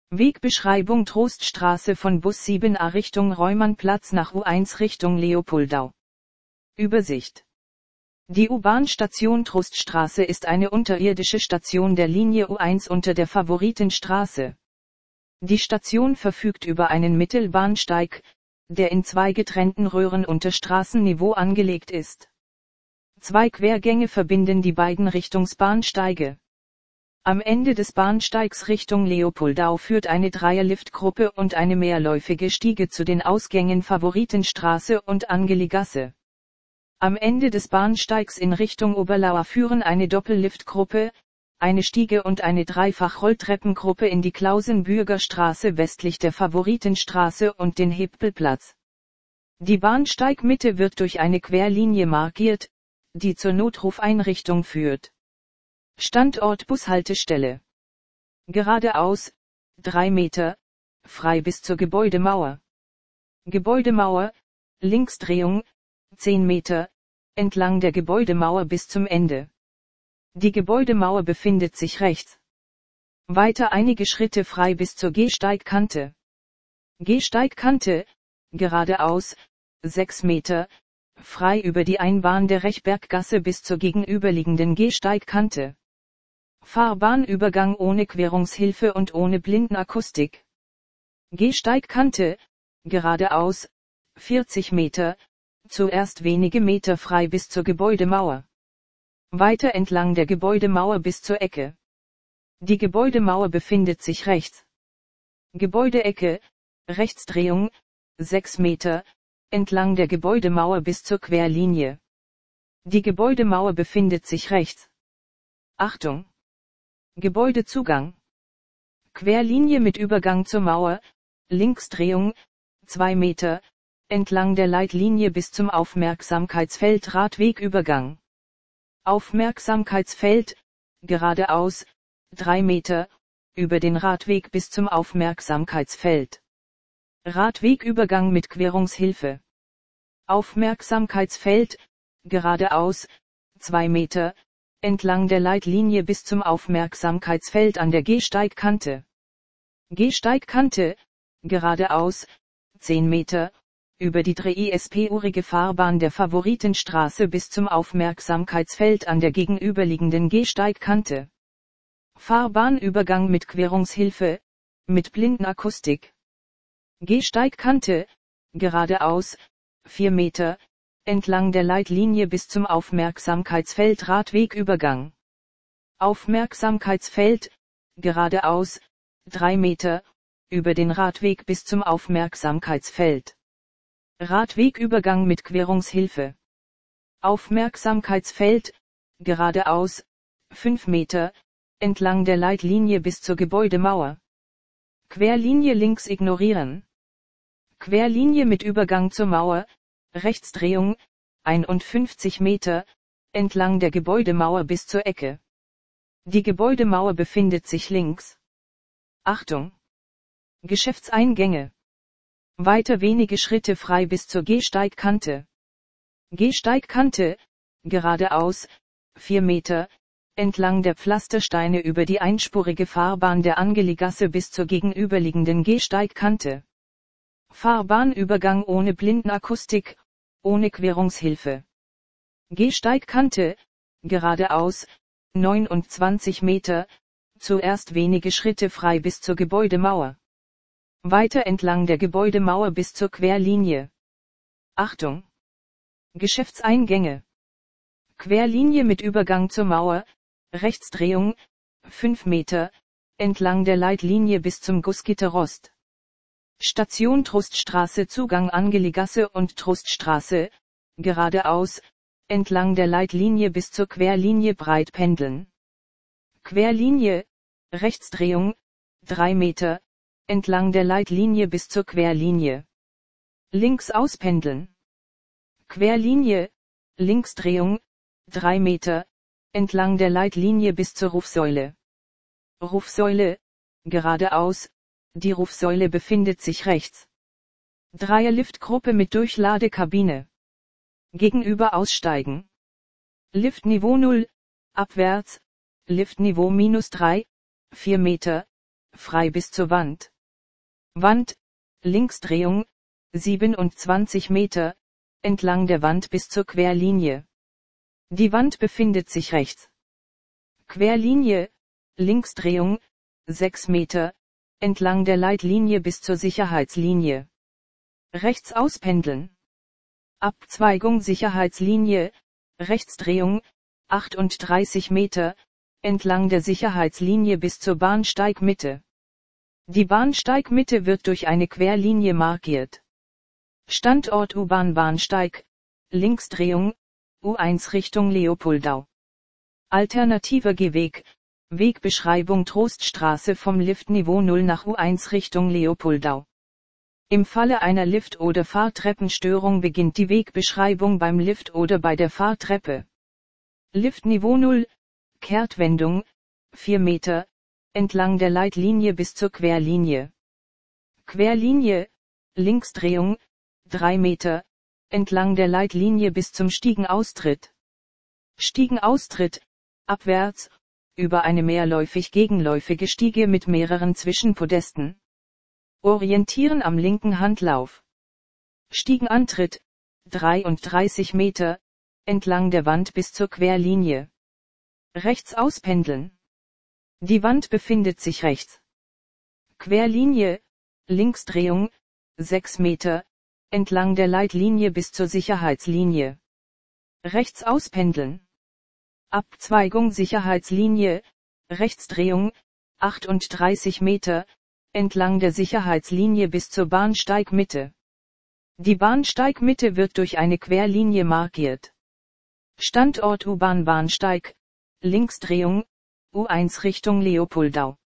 Wegbeschreibung: Troststraße von Bus 7a Richtung Reumannplatz nach U1 Richtung Leopoldau. Übersicht. Die U-Bahn-Station Troststraße ist eine unterirdische Station der Linie U1 unter der Favoritenstraße. Die Station verfügt über einen Mittelbahnsteig, der in 2 getrennten Röhren unter Straßenniveau angelegt ist. 2 Quergänge verbinden die beiden Richtungsbahnsteige. Am Ende des Bahnsteigs Richtung Leopoldau führt eine Dreierliftgruppe und eine mehrläufige Stiege zu den Ausgängen Favoritenstraße und Angeligasse. Am Ende des Bahnsteigs in Richtung Oberlauer führen eine Doppelliftgruppe, eine Stiege und eine Dreifach-Rolltreppengruppe in die Klausenbürger Straße westlich der Favoritenstraße und den Hebelplatz. Die Bahnsteigmitte wird durch eine Querlinie markiert, die zur Notrufeinrichtung führt. Standort Bushaltestelle. Geradeaus, 3 Meter, frei bis zur Gebäudemauer. Gebäudemauer, Linksdrehung, 10 Meter, entlang der Gebäudemauer bis zum Ende. Die Gebäudemauer befindet sich rechts. Weiter einige Schritte frei bis zur Gehsteigkante. Gehsteigkante, geradeaus, 6 Meter, frei über die Einbahn der Rechberggasse bis zur gegenüberliegenden Gehsteigkante. Fahrbahnübergang ohne Querungshilfe und ohne Blindenakustik. Gehsteigkante, geradeaus, 40 Meter, zuerst wenige Meter frei bis zur Gebäudemauer. Weiter entlang der Gebäudemauer bis zur Ecke. Die Gebäudemauer befindet sich rechts. Gebäudeecke, Rechtsdrehung, 6 Meter, entlang der Gebäudemauer bis zur Querlinie. Die Gebäudemauer befindet sich rechts. Achtung! Gebäudezugang. Querlinie mit Übergang zur Mauer, Linksdrehung, 2 Meter, entlang der Leitlinie bis zum Aufmerksamkeitsfeld Radwegübergang. Aufmerksamkeitsfeld, geradeaus, 3 Meter, über den Radweg bis zum Aufmerksamkeitsfeld. Radwegübergang mit Querungshilfe. Aufmerksamkeitsfeld, geradeaus, 2 Meter, entlang der Leitlinie bis zum Aufmerksamkeitsfeld an der Gehsteigkante. Gehsteigkante, geradeaus, 10 Meter, über die 3-spurige Fahrbahn der Favoritenstraße bis zum Aufmerksamkeitsfeld an der gegenüberliegenden Gehsteigkante. Fahrbahnübergang mit Querungshilfe, mit Blindenakustik. Gehsteigkante, geradeaus, 4 Meter, entlang der Leitlinie bis zum Aufmerksamkeitsfeld Radwegübergang. Aufmerksamkeitsfeld, geradeaus, 3 Meter, über den Radweg bis zum Aufmerksamkeitsfeld. Radwegübergang mit Querungshilfe. Aufmerksamkeitsfeld, geradeaus, 5 Meter, entlang der Leitlinie bis zur Gebäudemauer. Querlinie links ignorieren. Querlinie mit Übergang zur Mauer, Rechtsdrehung, 51 Meter, entlang der Gebäudemauer bis zur Ecke. Die Gebäudemauer befindet sich links. Achtung! Geschäftseingänge. Weiter wenige Schritte frei bis zur Gehsteigkante. Gehsteigkante, geradeaus, 4 Meter, entlang der Pflastersteine über die einspurige Fahrbahn der Angeligasse bis zur gegenüberliegenden Gehsteigkante. Fahrbahnübergang ohne Blindenakustik, ohne Querungshilfe. Gehsteigkante, geradeaus, 29 Meter, zuerst wenige Schritte frei bis zur Gebäudemauer. Weiter entlang der Gebäudemauer bis zur Querlinie. Achtung! Geschäftseingänge. Querlinie mit Übergang zur Mauer, Rechtsdrehung, 5 Meter, entlang der Leitlinie bis zum Gussgitterrost. Station Troststraße Zugang Angeligasse und Troststraße, geradeaus, entlang der Leitlinie bis zur Querlinie breit pendeln. Querlinie, Rechtsdrehung, 3 Meter, entlang der Leitlinie bis zur Querlinie. Links auspendeln. Querlinie, Linksdrehung, 3 Meter, entlang der Leitlinie bis zur Rufsäule. Rufsäule, geradeaus, die Rufsäule befindet sich rechts. Dreierliftgruppe mit Durchladekabine. Gegenüber aussteigen. Liftniveau 0, abwärts, Liftniveau -3, 4 Meter, frei bis zur Wand. Wand, Linksdrehung, 27 Meter, entlang der Wand bis zur Querlinie. Die Wand befindet sich rechts. Querlinie, Linksdrehung, 6 Meter, entlang der Leitlinie bis zur Sicherheitslinie. Rechts auspendeln. Abzweigung Sicherheitslinie, Rechtsdrehung, 38 Meter, entlang der Sicherheitslinie bis zur Bahnsteigmitte. Die Bahnsteigmitte wird durch eine Querlinie markiert. Standort U-Bahn-Bahnsteig, Linksdrehung, U1 Richtung Leopoldau. Alternativer Gehweg, Wegbeschreibung Troststraße vom Liftniveau 0 nach U1 Richtung Leopoldau. Im Falle einer Lift- oder Fahrtreppenstörung beginnt die Wegbeschreibung beim Lift oder bei der Fahrtreppe. Liftniveau 0, Kehrtwendung, 4 Meter, entlang der Leitlinie bis zur Querlinie. Querlinie, Linksdrehung, 3 Meter, entlang der Leitlinie bis zum Stiegenaustritt. Stiegenaustritt, abwärts, über eine mehrläufig-gegenläufige Stiege mit mehreren Zwischenpodesten. Orientieren am linken Handlauf. Stiegenantritt, 33 Meter, entlang der Wand bis zur Querlinie. Rechts auspendeln. Die Wand befindet sich rechts. Querlinie, Linksdrehung, 6 Meter, entlang der Leitlinie bis zur Sicherheitslinie. Rechts auspendeln. Abzweigung Sicherheitslinie, Rechtsdrehung, 38 Meter, entlang der Sicherheitslinie bis zur Bahnsteigmitte. Die Bahnsteigmitte wird durch eine Querlinie markiert. Standort U-Bahn-Bahnsteig, Linksdrehung, U1 Richtung Leopoldau.